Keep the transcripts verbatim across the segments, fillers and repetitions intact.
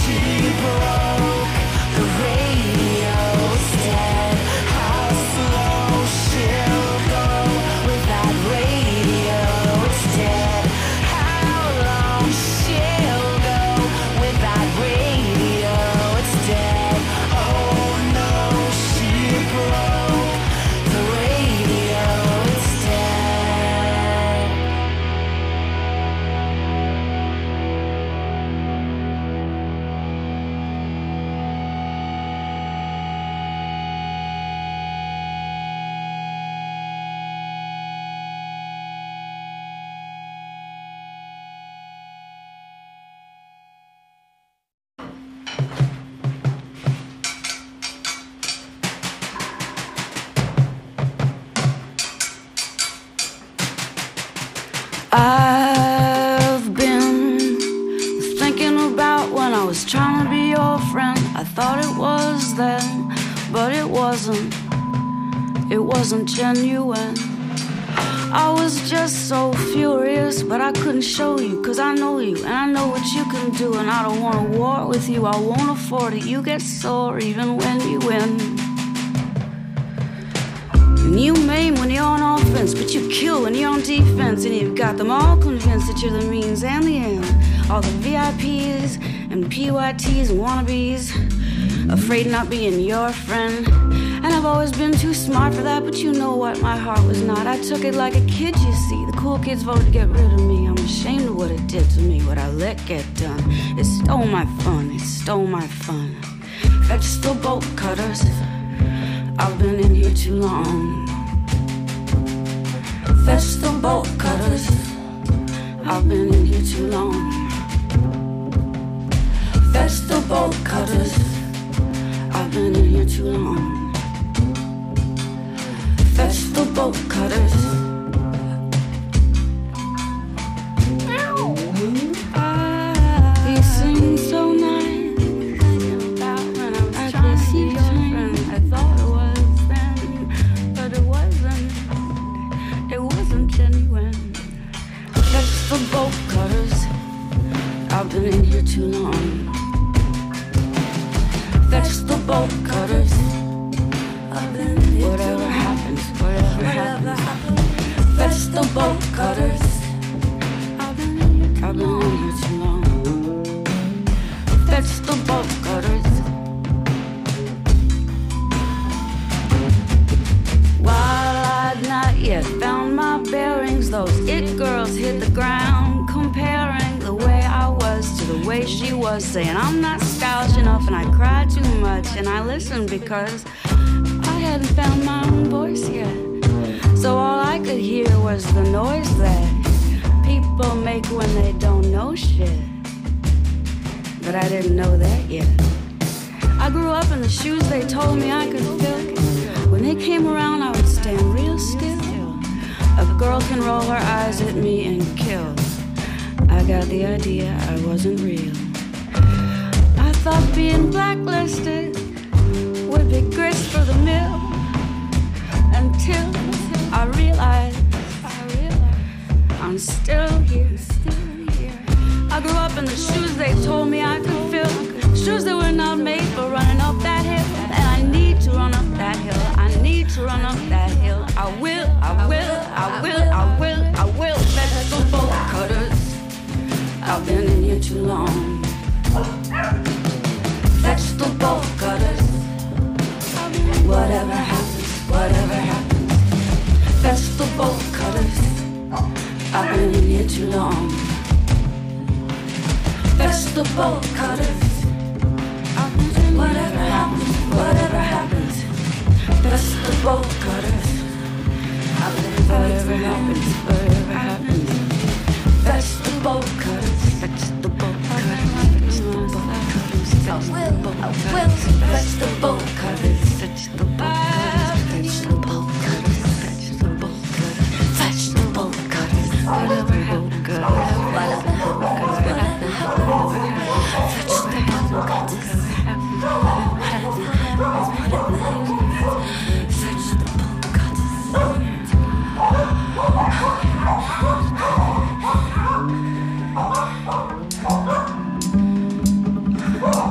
I've been thinking about when I was trying to be your friend. I thought it was then, but it wasn't. It wasn't genuine. I was just so furious, but I couldn't show you, cause I know you, and I know what you can do. And I don't want to war with you, I won't afford it. You get sore even when you win. And you maim when you're on offense, but you kill when you're on defense. And you've got them all convinced that you're the means and the end. All the V I Ps and P Y Ts and wannabes, afraid of not being your friend. And I've always been too smart for that, but you know what, my heart was not. I took it like a kid, you see. The cool kids voted to get rid of me. I'm ashamed of what it did to me, what I let get done. It stole my fun, it stole my fun. Vegetable bolt cutters, I've been in here too long. Vegetable bolt cutters, I've been in here too long. Vegetable bolt cutters, I've been in here too long. Vegetable bolt cutters. You sing so nice. I could see your friend. I thought it was then, but it wasn't. It wasn't genuine. Vegetable bolt cutters. I've been in here too long. Vegetable bolt cutters. Whatever happens, whatever happens. Vegetable bolt cutters. I've been in here too long. Vegetable bolt cutters. While I'd not yet found my bearings, those it girls hit the ground, comparing the way I was to the way she was, saying I'm not stylish enough and I cry too much. And I listened because I hadn't found my own voice yet. So all I could hear was the noise that people make when they don't know shit. But I didn't know that yet. I grew up in the shoes they told me I could fill. When they came around I would stand real still. A girl can roll her eyes at me and kill. I got the idea I wasn't real. I thought being blacklisted would be grist for the mill, until I realized, I realized I'm still here, still here. I grew up in the shoes they told me I could fill, shoes that were not made for running up that hill. And I need to run up that hill, I need to run up that hill. I will, I will, I will, I will, I will. Vegetable bolt cutters, I've been in here too long. Vegetable bolt cutters. Whatever happens, whatever happens. Vegetable bolt cutters. I've been in here too long. Vegetable bolt cutters. Whatever happens, whatever happens. Vegetable bolt cutters. I've been whatever happens, whatever happens. Vegetable bolt cutters. Vegetable bolt cutters. Vegetable bolt cutters. I will, I will. Vegetable bolt cutters. Vegetable bolt cutters, vegetable cutters, vegetable cutters, whatever happens, whatever happens, whatever happens, vegetable cutters, vegetable cutters.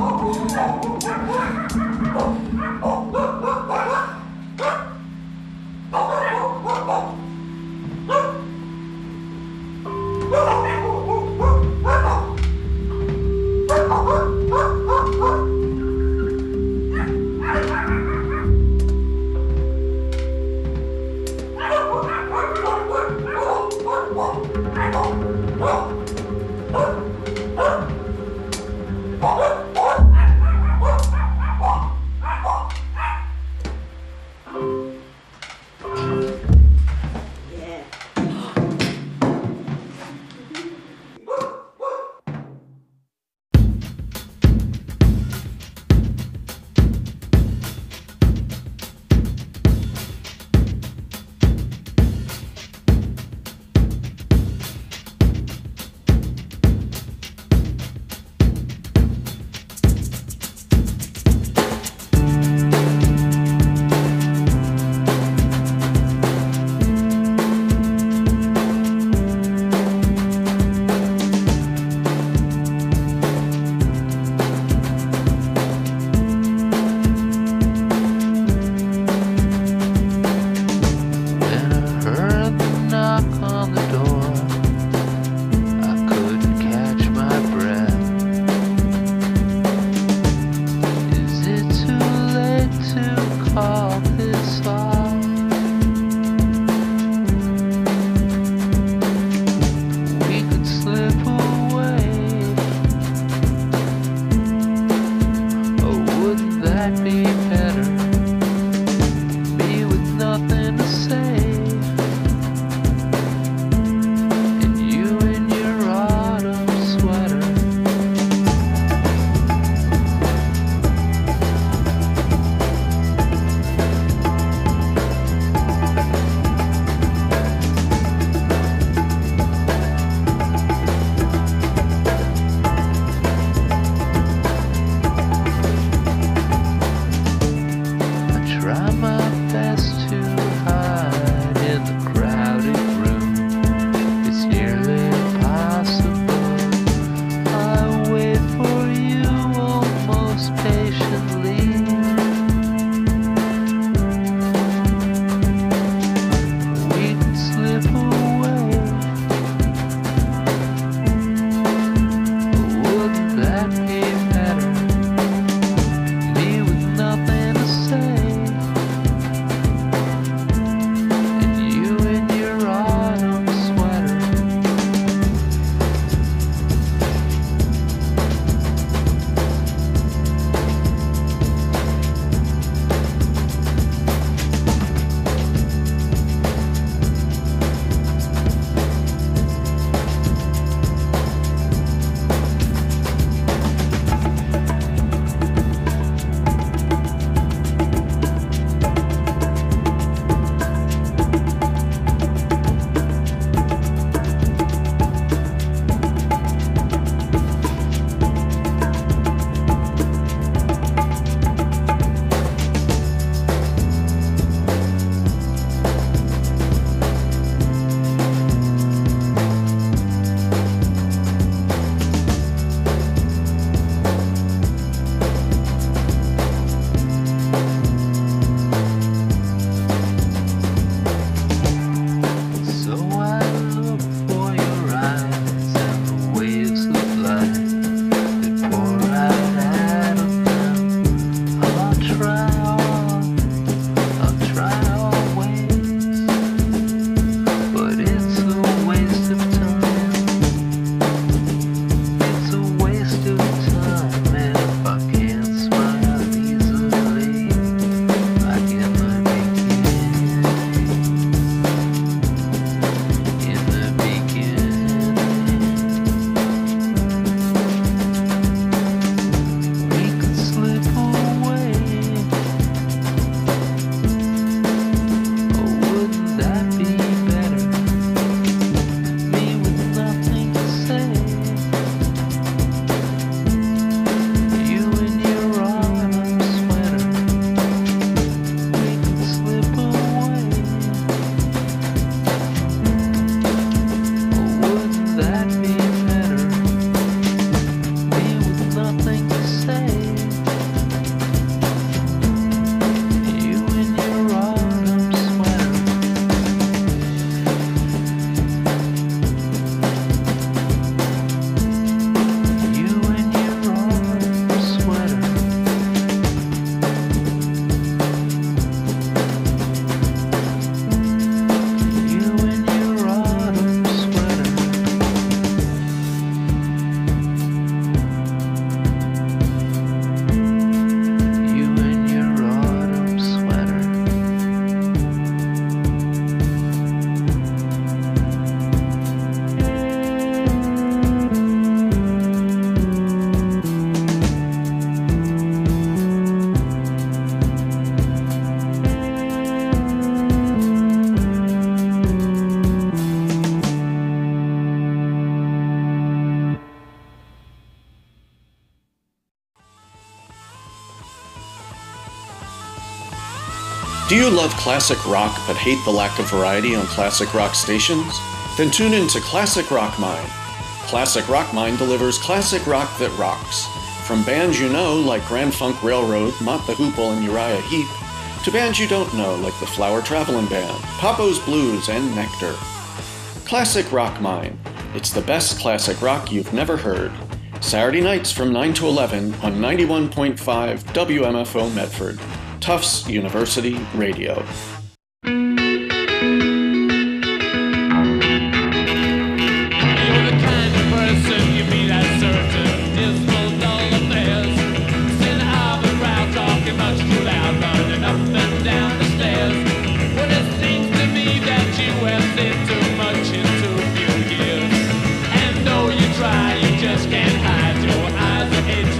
Do you love classic rock but hate the lack of variety on classic rock stations? Then tune in to Classic Rock Mine. Classic Rock Mine delivers classic rock that rocks. From bands you know like Grand Funk Railroad, Mott the Hoople, and Uriah Heep, to bands you don't know like the Flower Traveling Band, Papo's Blues, and Nectar. Classic Rock Mine. It's the best classic rock you've never heard. Saturday nights from nine to eleven on ninety-one point five W M F O Medford, Tufts University Radio.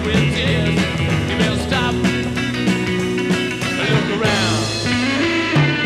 Look around.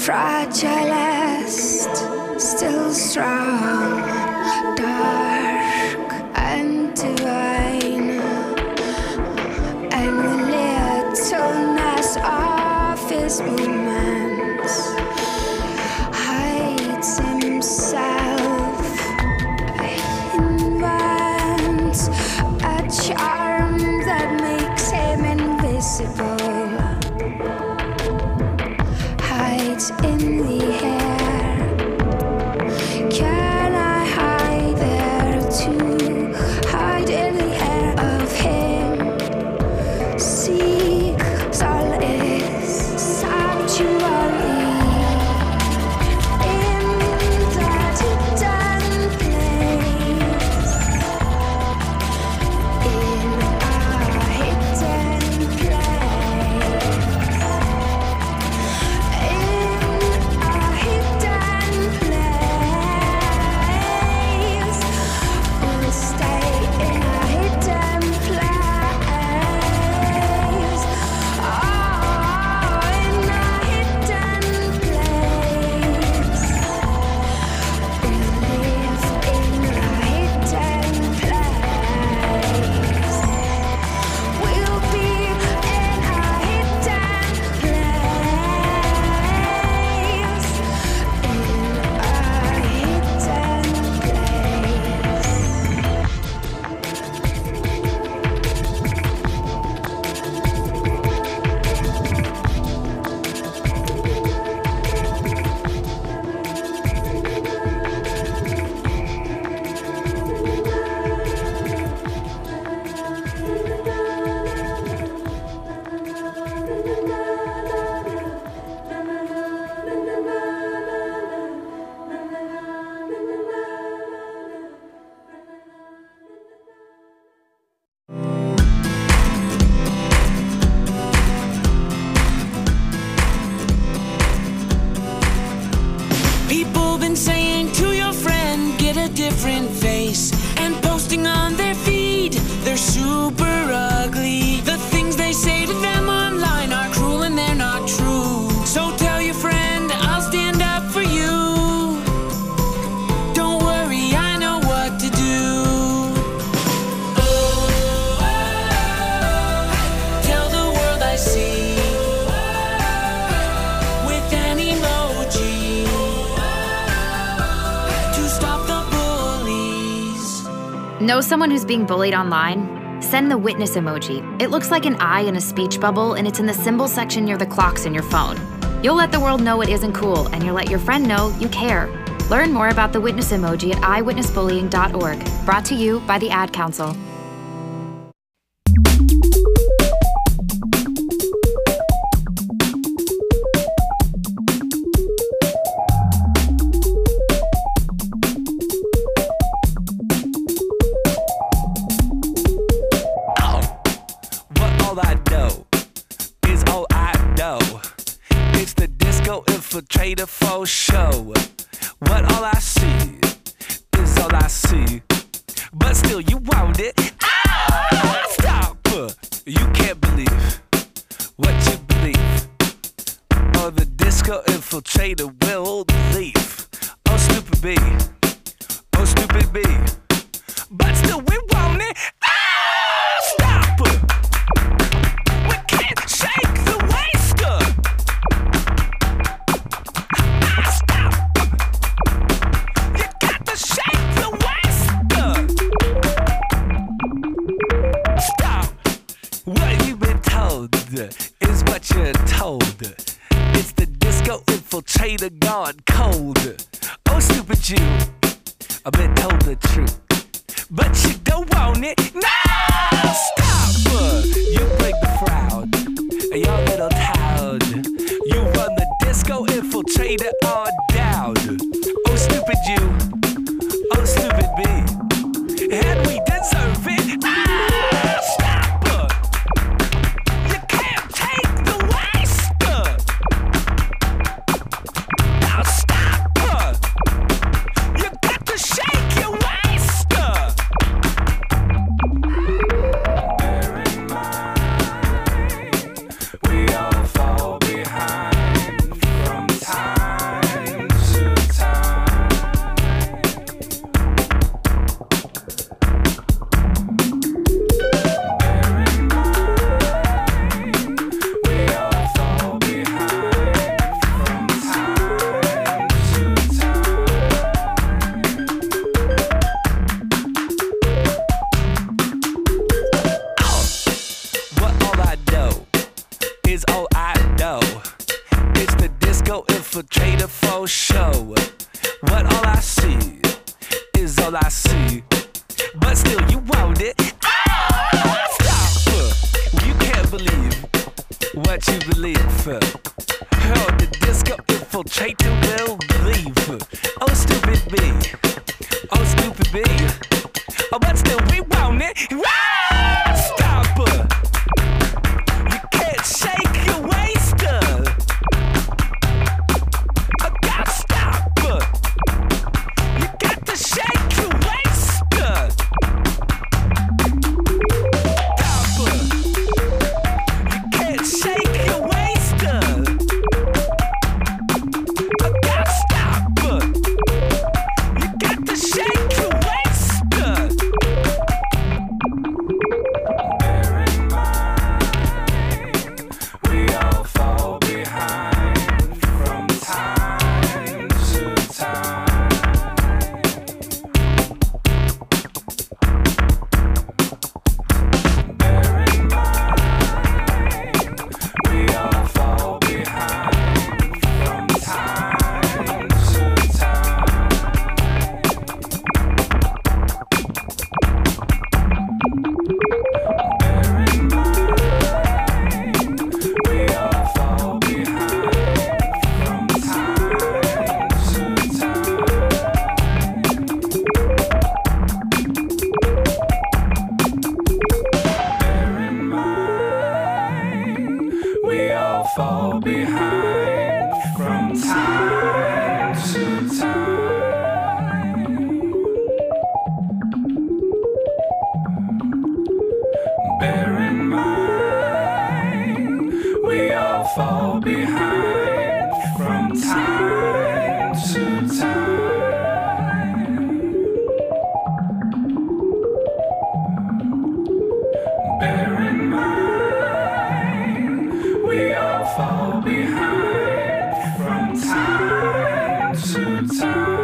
fragilest, still strong, dark and divine, and the littleness of his movements hides himself, invents a charm that makes him invisible. In the air, can I hide there too? Hide in the air of him. See, solace, sanctuary in that hidden place. In a hidden place. People been saying to your friend, get a different face, and posting on their feed, they're super ugly. The things they say to them online are cruel and they're not true. So tell your friend, I'll stand up for you. Don't worry, I know what to do. Oh, oh, tell the world I see with an emoji. Know someone who's being bullied online? Send the witness emoji. It looks like an eye in a speech bubble, and it's in the symbol section near the clocks in your phone. You'll let the world know it isn't cool, and you'll let your friend know you care. Learn more about the witness emoji at i witness bullying dot org. Brought to you by the Ad Council. Infiltrator for show. What all I see is all I see, but still you want it. Ah, stop! You can't believe what you believe, or the disco infiltrator will leave. Oh stupid B, oh stupid B, but still we want it. Ah, stop! We can't shake the waster. What you've been told is what you're told. It's the disco infiltrator gone cold. Oh, stupid you, I've been told the truth, but you don't want it. No, stop! You break the crowd, your little town. You run the disco infiltrator on down. Oh, stupid you, oh, stupid me, and we deserve it. Ah, stop! We all fall behind from time. but still we want it. Ah, stop her. You can't shake your waster. I gotta stop her. You got to shake your waster. Stop her. You can't shake your waster. I gotta stop her. You got to shake your waster. Bear in mind, we all fall behind from time to time. Bear in mind, we all fall behind from time to time. Bear in mind, we all fall behind from time to time. Bear in mind, we all fall behind from time to time. Bear in mind, we all fall behind from time to time. Bear in mind, we all fall behind from time to time.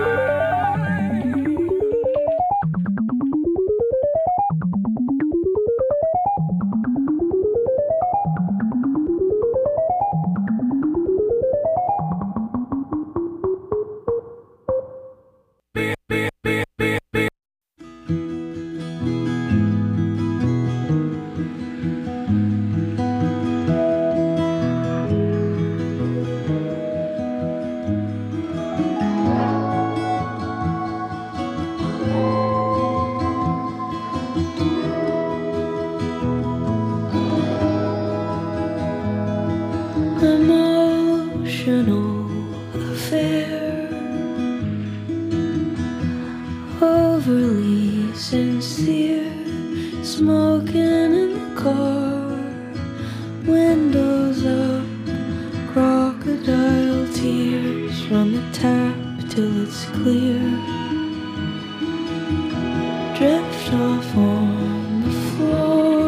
Emotional affair, overly sincere, smoking in the car, windows up, crocodile tears, run the tap till it's clear, drift off on the floor,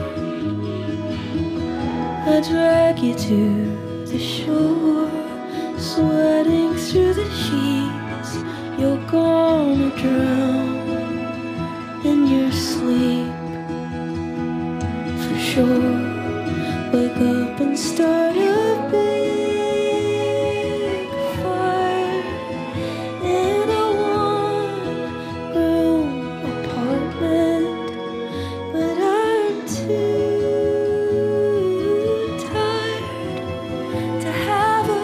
I drag you to the shore, sweating through the sheets, you're gonna drown in your sleep, for sure. Wake up and start a big fire in a one-room apartment, but I'm too tired to have a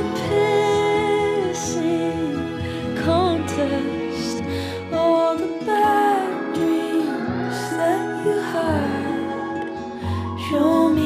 pissing contest. All the bad dreams that you had, show me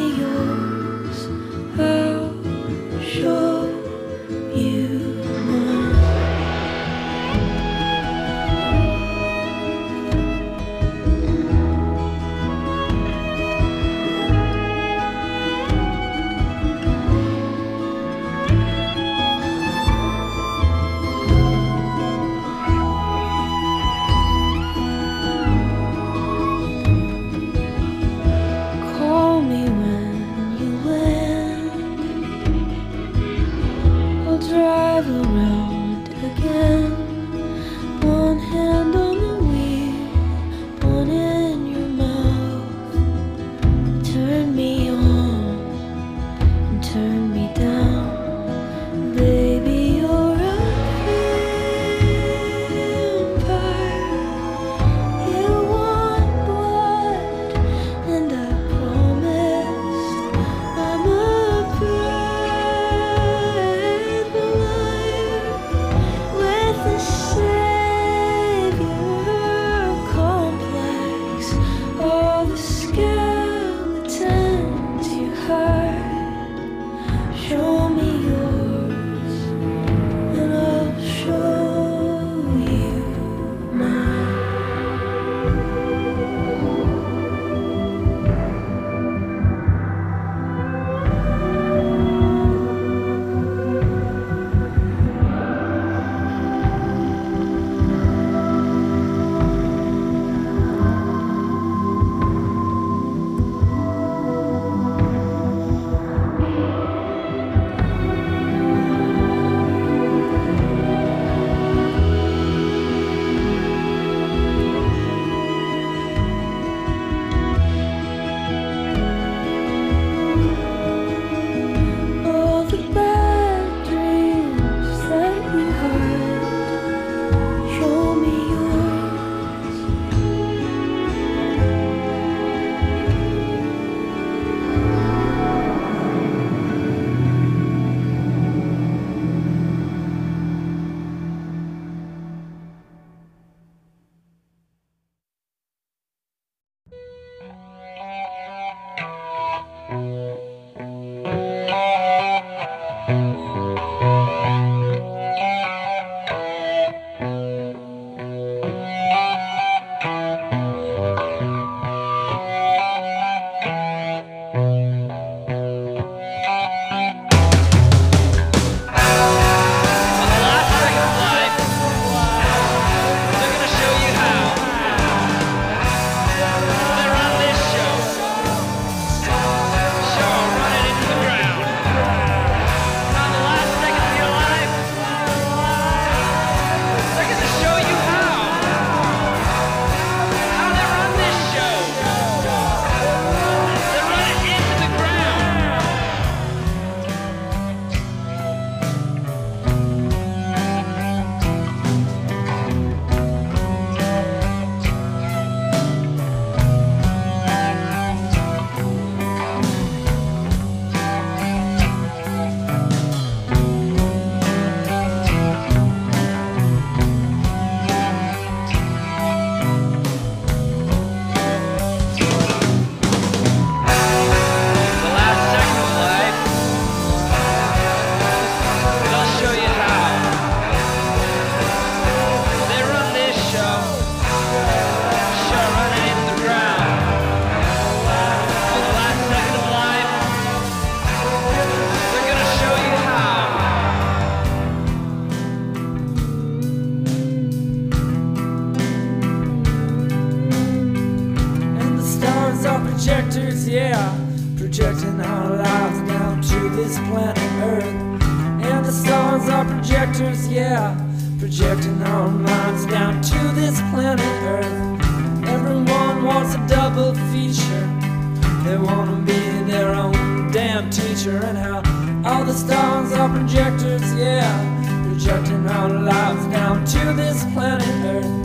projectors, yeah, projecting our lives down to this planet Earth. And the stars are projectors, yeah, projecting our minds down to this planet Earth. Everyone wants a double feature. They want to be their own damn teacher. And how all the stars are projectors, yeah, projecting our lives down to this planet Earth.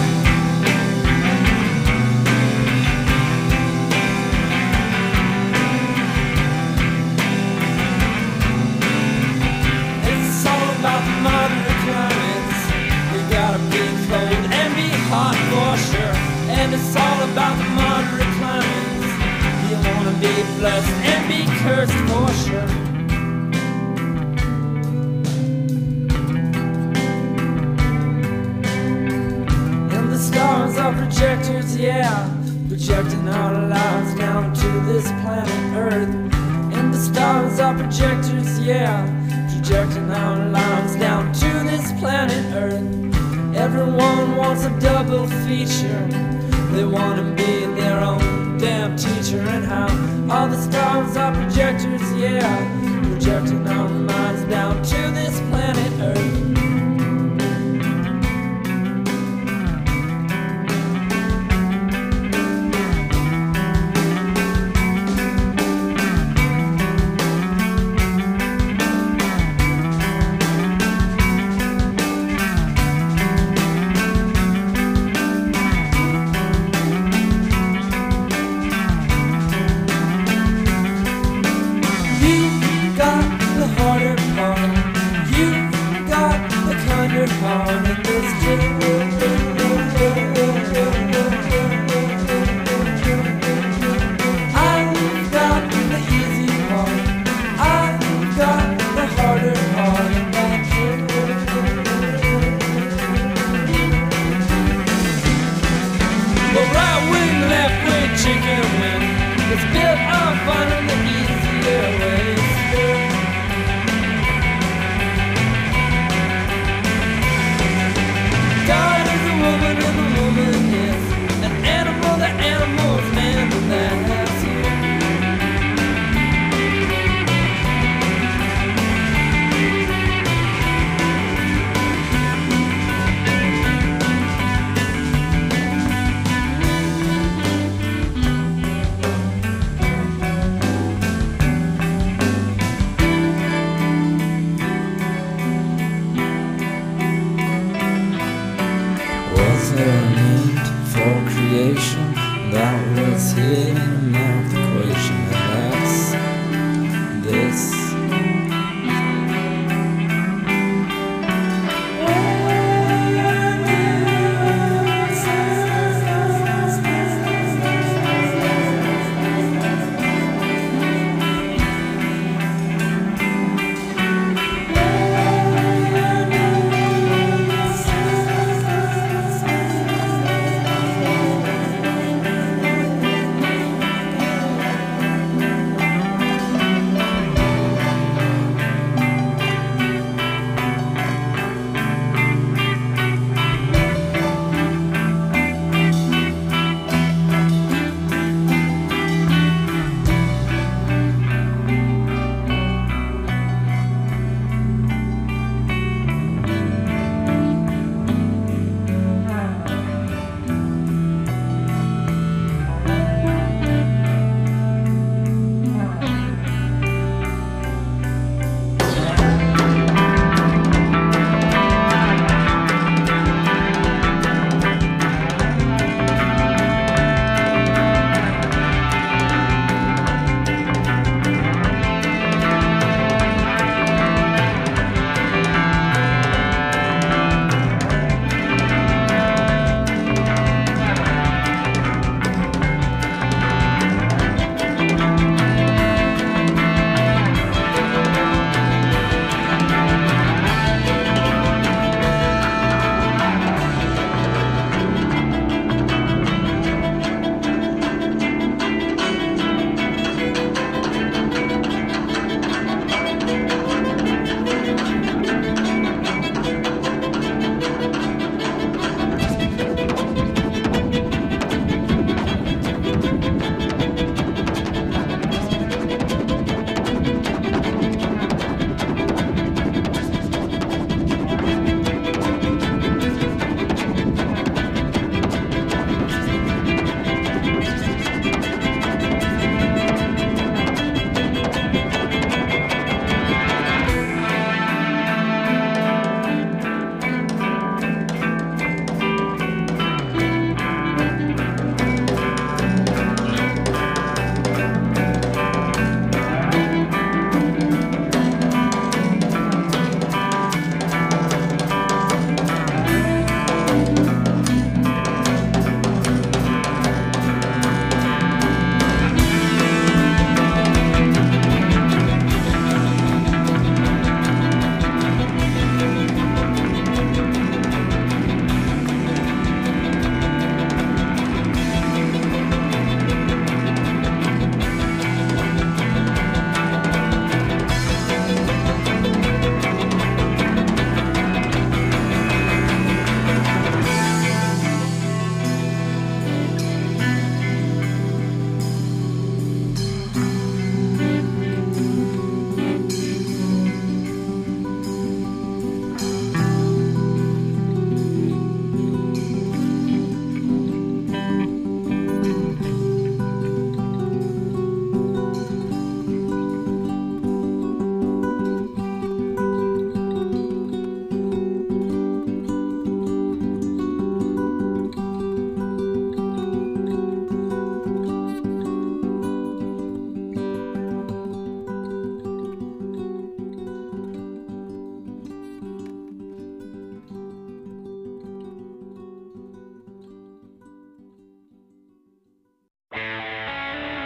Moderate climates, you gotta be cold and be hot for sure. And it's all about the moderate climates. You wanna be blessed and be cursed for sure. And the stars are projectors, yeah, projecting our lives down to this planet Earth. And the stars are projectors, yeah, projecting our lives down to this planet Earth. Everyone wants a double feature. They want to be their own damn teacher. And how all the stars are projectors, yeah, projecting our minds down to this planet Earth.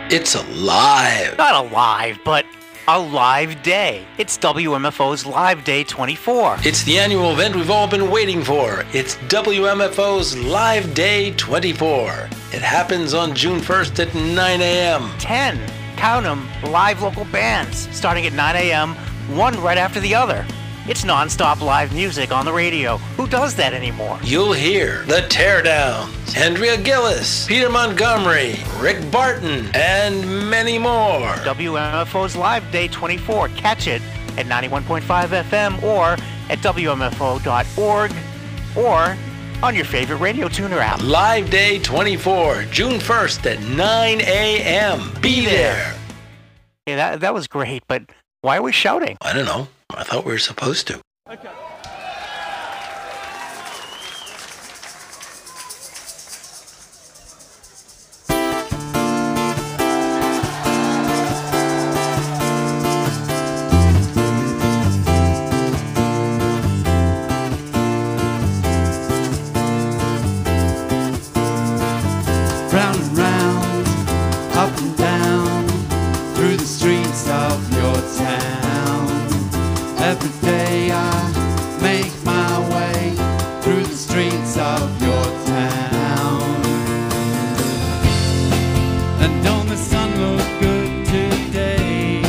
It's alive. Not alive, but a live day. It's W M F O's Live Day twenty-four. It's the annual event we've all been waiting for. It's W M F O's Live Day twenty-four. It happens on June first at nine a.m. ten, count 'em, live local bands, starting at nine a.m., one right after the other. It's non-stop live music on the radio. Who does that anymore? You'll hear The Teardowns, Andrea Gillis, Peter Montgomery, Rick Barton, and many more. W M F O's Live Day twenty-four. Catch it at ninety-one point five F M or at W M F O dot org or on your favorite radio tuner app. Live Day twenty-four, June first at nine a.m. Be there. Yeah, that, that was great, but why are we shouting? I don't know. I thought we were supposed to. Okay. Round and round, up and down, through the streets of your town. Every day I make my way through the streets of your town. And don't the sun look good today?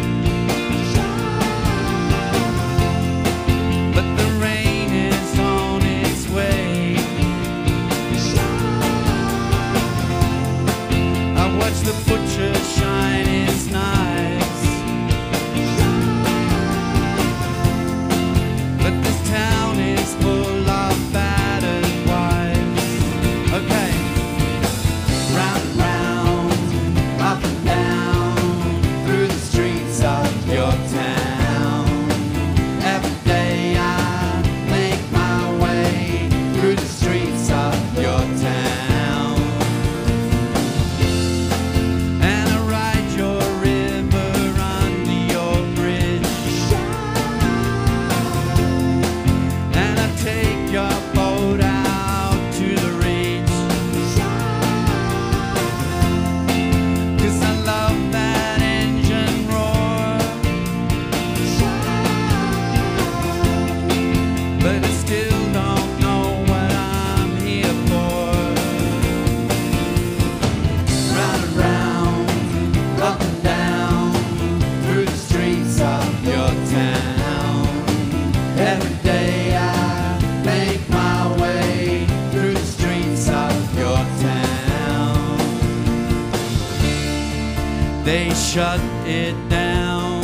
But the rain is on its way. I watch the butcher shine his knives. But this town is full of battered wives. Okay, round and round, up and down, through the streets of your town. Every day I make my way through the streets of your town. And I ride your river under your bridge. And I take your boat out to the reach. 'Cause I love that engine roar. But I still don't know what I'm here for. Round and round, up and down, through the streets of your town. Every day I make my way through the streets of your town. They shut it down.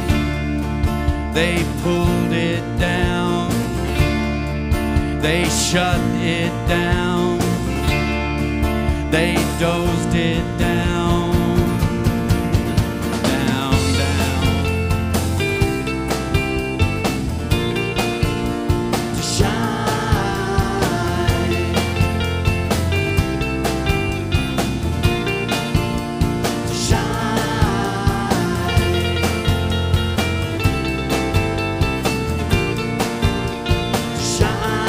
They pulled it down. They shut it down. They dozed it down. Down, down. To shine. To shine. To shine.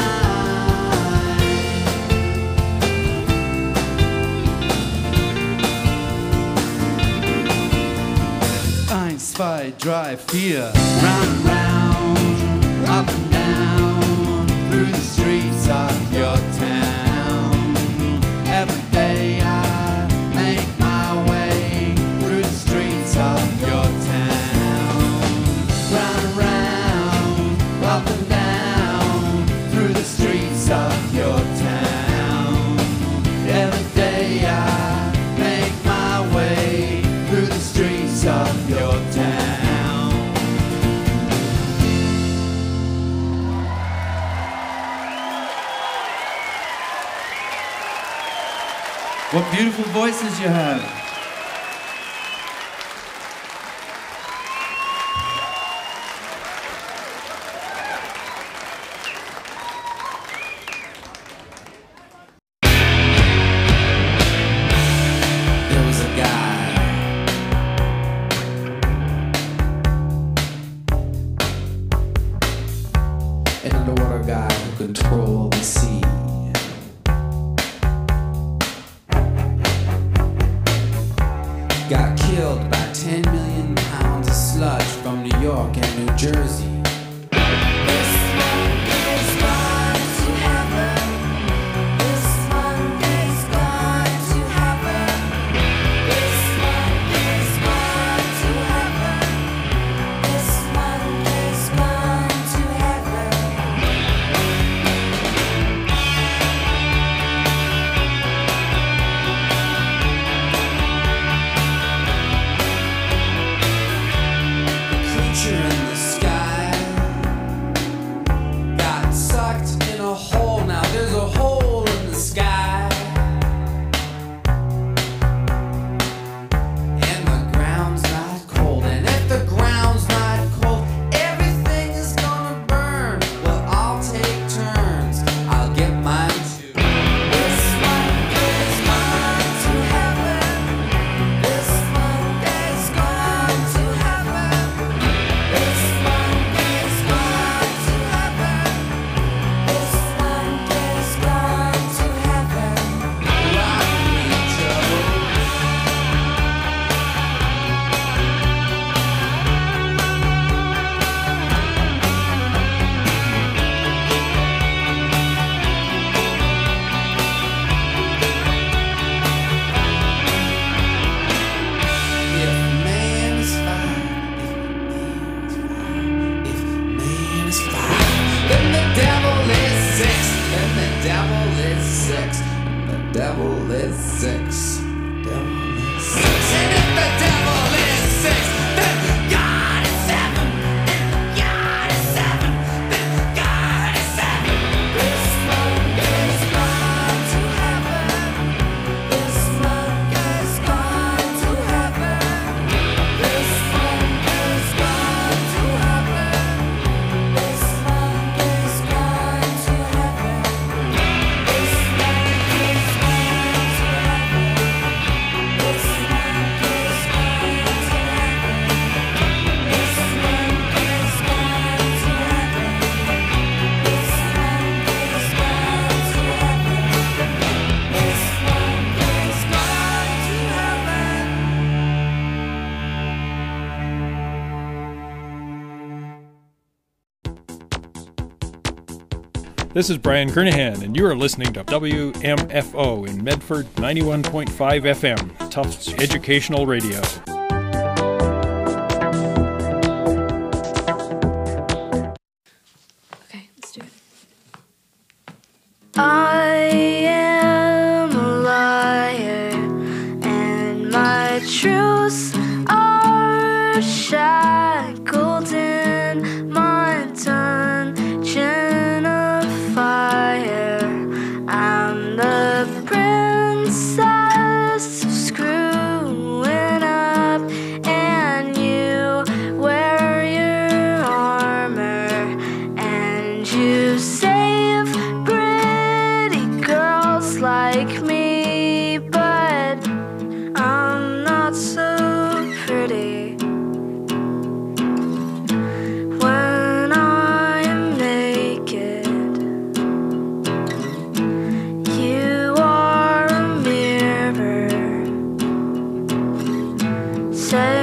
Eins, zwei, drei, vier. Round and round, up and down, through the streets of your town. Every day I make my way through the streets of your town. Round and round, up and down, through the streets of your town. Every day I make my way through the streets of your town. What beautiful voices you have. There was a guy an underwater guy who controlled the sea. killed by ten million pounds of sludge from New York and New Jersey. This is Brian Kernahan, and you are listening to W M F O in Medford, ninety-one point five F M, Tufts Educational Radio. Okay, let's do it. I am a liar, and my truths are shackled in my dungeon of fire. I'm the princess screwing up, and you wear your armor, and you save pretty girls like me, but I'm not so pretty. When I am naked, you are a mirror. Say